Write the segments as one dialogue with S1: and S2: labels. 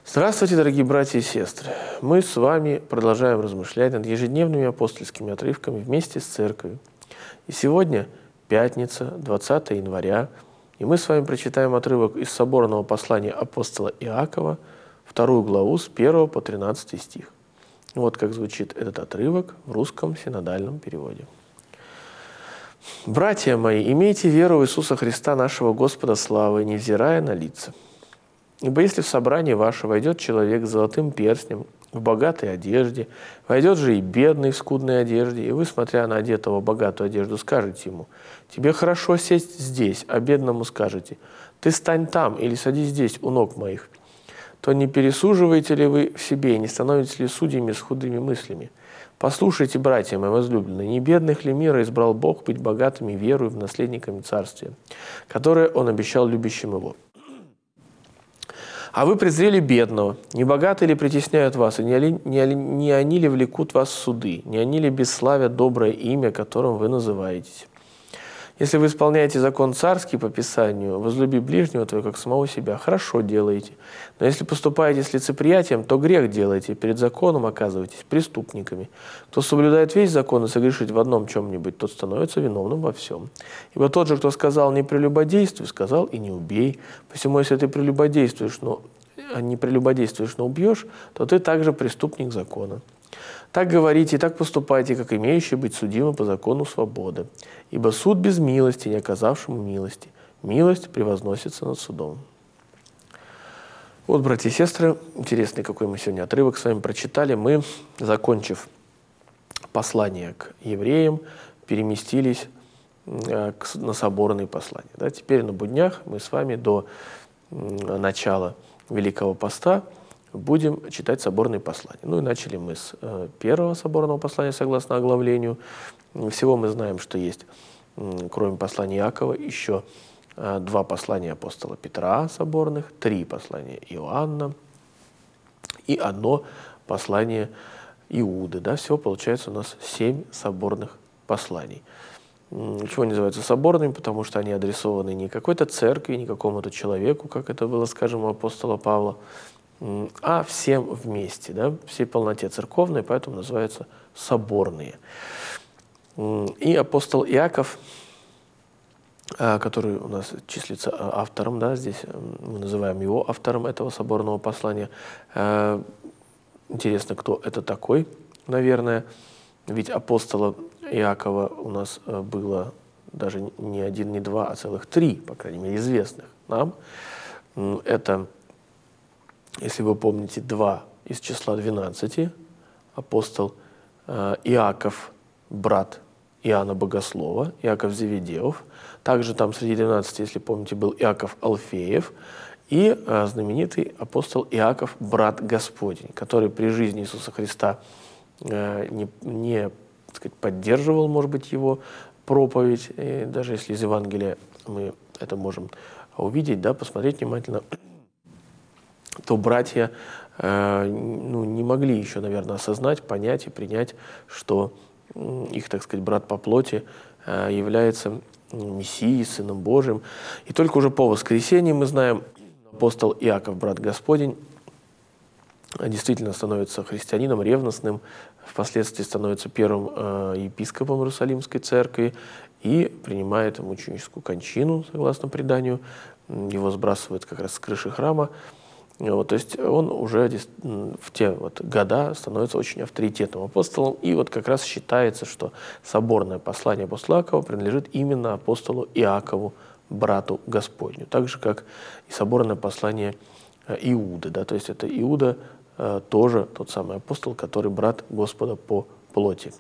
S1: Здравствуйте, дорогие братья и сестры! Мы с вами продолжаем размышлять над ежедневными апостольскими отрывками вместе с Церковью. И сегодня пятница, 20 января, и мы с вами прочитаем отрывок из соборного послания апостола Иакова, 2 главу с 1 по 13 стих. Вот как звучит этот отрывок в русском синодальном переводе. «Братья мои, имейте веру в Иисуса Христа, нашего Господа славы, невзирая на лица. Ибо если в собрание ваше войдет человек с золотым перстнем, в богатой одежде, войдет же и бедный в скудной одежде, и вы, смотря на одетого в богатую одежду, скажете ему: тебе хорошо сесть здесь, а бедному скажете: ты стань там или садись здесь у ног моих, то не пересуживаете ли вы в себе и не становитесь ли судьями с худыми мыслями? Послушайте, братья мои возлюбленные, не бедных ли мира избрал Бог быть богатыми верою в наследниками Царствия, которое Он обещал любящим Его? А вы презрели бедного, не богатые ли притесняют вас, и не они ли влекут вас в суды, не они ли бесславят доброе имя, которым вы называетесь? Если вы исполняете закон царский по Писанию, возлюби ближнего твоего, как самого себя, хорошо делаете. Но если поступаете с лицеприятием, то грех делаете, перед законом оказываетесь преступниками. Кто соблюдает весь закон и согрешит в одном чем-нибудь, тот становится виновным во всем. Ибо тот же, кто сказал «не прелюбодействуй», сказал «и не убей». Посему, если ты прелюбодействуешь, но не прелюбодействуешь, но убьешь, то ты также преступник закона. Так говорите и так поступайте, как имеющие быть судимы по закону свободы. Ибо суд без милости, не оказавшему милости. Милость превозносится над судом». Вот, братья и сестры, интересный какой мы сегодня отрывок с вами прочитали. Мы, закончив послание к евреям, переместились на соборные послания. Да, теперь на буднях мы с вами до начала Великого Поста будем читать соборные послания. Ну и начали мы с первого соборного послания, согласно оглавлению. Всего мы знаем, что есть, кроме послания Иакова, еще 2 послания апостола Петра соборных, 3 послания Иоанна и 1 послание Иуды. Да? Всего получается у нас 7 соборных посланий. Чего они называются соборными? Потому что они адресованы не какой-то церкви, не какому-то человеку, как это было, скажем, у апостола Павла, а всем вместе, да, всей полноте церковной, поэтому называются соборные. И апостол Иаков, который у нас числится автором, да, здесь мы называем его автором этого соборного послания. Интересно, кто это такой, наверное, ведь апостола Иакова у нас было даже не 1, не 2, а целых 3, по крайней мере, известных нам. Это, если вы помните, 2 из числа 12, апостол Иаков, брат Иоанна Богослова, Иаков Зеведеев. Также там среди 12, если помните, был Иаков Алфеев и знаменитый апостол Иаков, брат Господень, который при жизни Иисуса Христа не так сказать, поддерживал, может быть, его проповедь. И даже если из Евангелия мы это можем увидеть, да, посмотреть внимательно, то братья не могли еще, наверное, осознать, понять и принять, что их, так сказать, брат по плоти является Мессией, Сыном Божиим. И только уже по воскресенье мы знаем, апостол Иаков, брат Господень, действительно становится христианином ревностным, впоследствии становится первым епископом Иерусалимской церкви и принимает мученическую кончину, согласно преданию. Его сбрасывают как раз с крыши храма. Вот, то есть он уже в те года становится очень авторитетным апостолом. И вот как раз считается, что соборное послание апостола Иакова принадлежит именно апостолу Иакову, брату Господню. Так же, как и соборное послание Иуды. Да, то есть это Иуда тоже тот самый апостол, который брат Господа по плоти.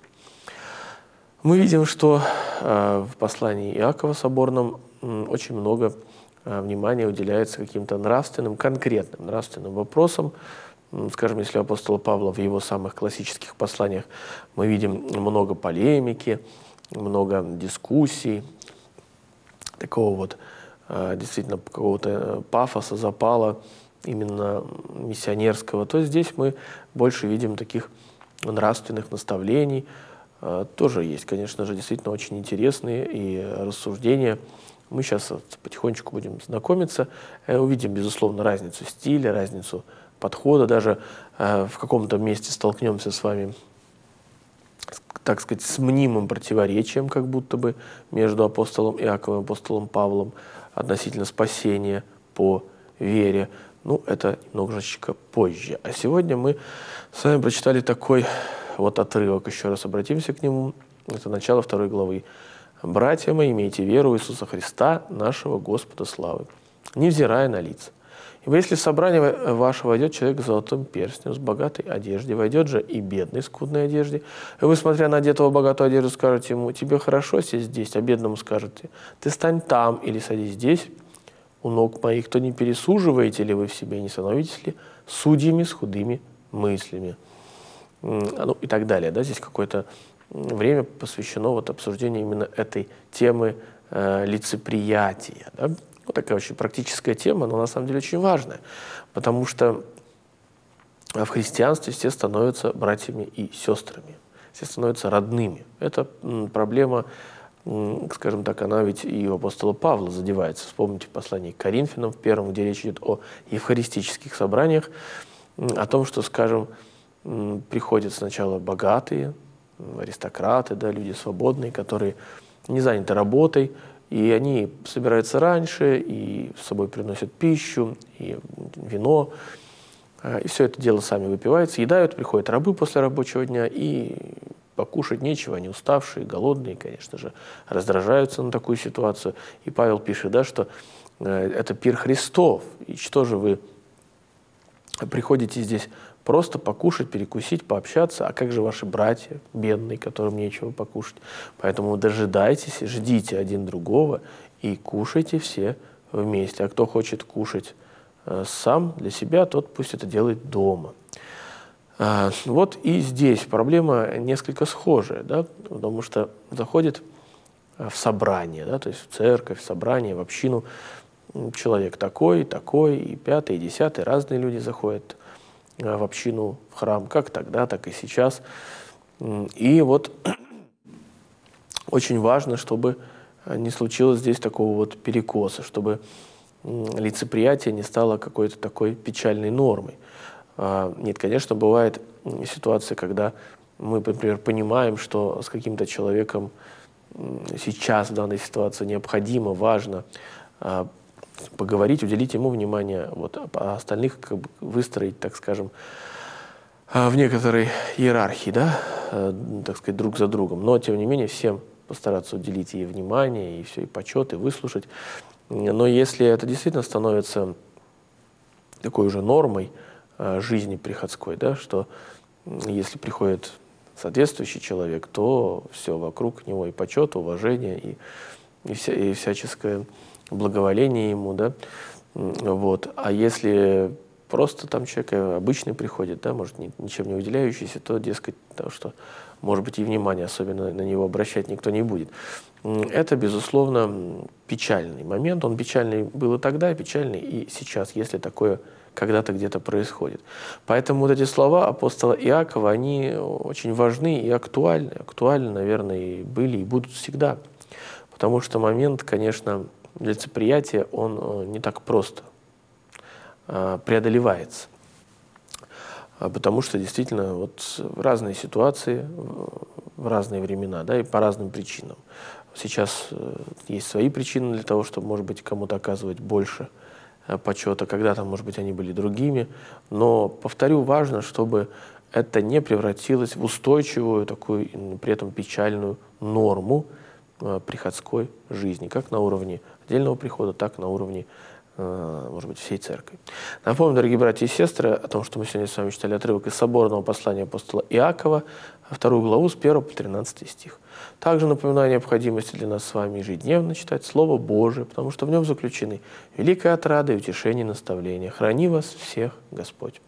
S1: Мы видим, что в послании Иакова соборном очень много внимания уделяется каким-то нравственным, конкретным нравственным вопросам. Скажем, если у апостола Павла в его самых классических посланиях мы видим много полемики, много дискуссий, такого вот действительно какого-то пафоса, запала именно миссионерского, то здесь мы больше видим таких нравственных наставлений. Тоже есть, конечно же, действительно очень интересные и рассуждения. Мы сейчас потихонечку будем знакомиться, увидим, безусловно, разницу стиля, разницу подхода, даже в каком-то месте столкнемся с вами, так сказать, с мнимым противоречием, как будто бы, между апостолом Иаковом и апостолом Павлом относительно спасения по вере. Ну, это немножечко позже. А сегодня мы с вами прочитали такой вот отрывок, еще раз обратимся к нему. Это начало 2 главы. «Братья мои, имейте веру в Иисуса Христа, нашего Господа славы, невзирая на лица. Ибо если в собрание ваше войдет человек с золотым перстнем, с богатой одеждой, войдет же и бедный в скудной одежде, и вы, смотря на одетого в богатую одежду, скажете ему: тебе хорошо сесть здесь, а бедному скажете: ты стань там или садись здесь, у ног моих, то не пересуживаете ли вы в себе, не становитесь ли судьями с худыми мыслями?» Ну и так далее. Да? Здесь какое-то время посвящено вот обсуждению именно этой темы лицеприятия. Да? Вот такая очень практическая тема, но на самом деле очень важная, потому что в христианстве все становятся братьями и сестрами, все становятся родными. Это проблема, скажем так, она ведь и у апостола Павла задевается. Вспомните послание к Коринфянам в 1, где речь идет о евхаристических собраниях, о том, что, скажем, приходят сначала богатые, аристократы, да, люди свободные, которые не заняты работой, и они собираются раньше, и с собой приносят пищу, и вино, и все это дело сами выпивают, съедают, приходят рабы после рабочего дня, и покушать нечего, они уставшие, голодные, конечно же, раздражаются на такую ситуацию. И Павел пишет, да, что это пир Христов, и что же вы приходите здесь просто покушать, перекусить, пообщаться, а как же ваши братья, бедные, которым нечего покушать? Поэтому дожидайтесь, ждите один другого и кушайте все вместе. А кто хочет кушать сам для себя, тот пусть это делает дома. Вот и здесь проблема несколько схожая, да, потому что заходит в собрание, да, то есть в церковь, в собрание, в общину человек такой, и 5, и 10, разные люди заходят в общину, в храм, как тогда, так и сейчас. И вот очень важно, чтобы не случилось здесь такого вот перекоса, чтобы лицеприятие не стало какой-то такой печальной нормой. Нет, конечно, бывает ситуация, когда мы, например, понимаем, что с каким-то человеком сейчас в данной ситуации необходимо, важно поговорить, уделить ему внимание, вот, а остальных как бы выстроить, так скажем, в некоторой иерархии, да, так сказать, друг за другом. Но, тем не менее, всем постараться уделить ей внимание, и все, и почет, и выслушать. Но если это действительно становится такой уже нормой жизни приходской, да, что если приходит соответствующий человек, то все вокруг него и почет, уважение, и всяческое благоволение ему, да, вот. А если просто там человек обычный приходит, да, может, ничем не выделяющийся, то, дескать, то, что, может быть, и внимания особенно на него обращать никто не будет. Это, безусловно, печальный момент. Он печальный был и тогда, печальный и сейчас, если такое когда-то где-то происходит. Поэтому вот эти слова апостола Иакова, они очень важны и актуальны. Актуальны, наверное, и были, и будут всегда. Потому что момент, конечно, лицеприятия, он не так просто преодолевается. Потому что действительно вот разные ситуации, в разные времена, да, и по разным причинам. Сейчас есть свои причины для того, чтобы, может быть, кому-то оказывать больше почета, когда-то, может быть, они были другими. Но, повторю, важно, чтобы это не превратилось в устойчивую, такую, при этом печальную норму приходской жизни, как на уровне отдельного прихода, так и на уровне, может быть, всей церкви. Напомню, дорогие братья и сестры, о том, что мы сегодня с вами читали отрывок из соборного послания апостола Иакова, 2 главу с 1 по 13 стих. Также напоминаю о необходимости для нас с вами ежедневно читать Слово Божие, потому что в нем заключены великая отрада и утешение и наставление. Храни вас всех Господь.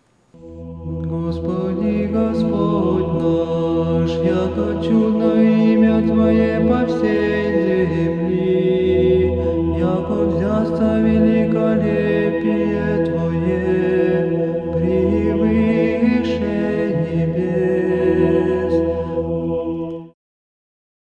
S2: Господи, Господь наш, яко чудно имя Твое по всей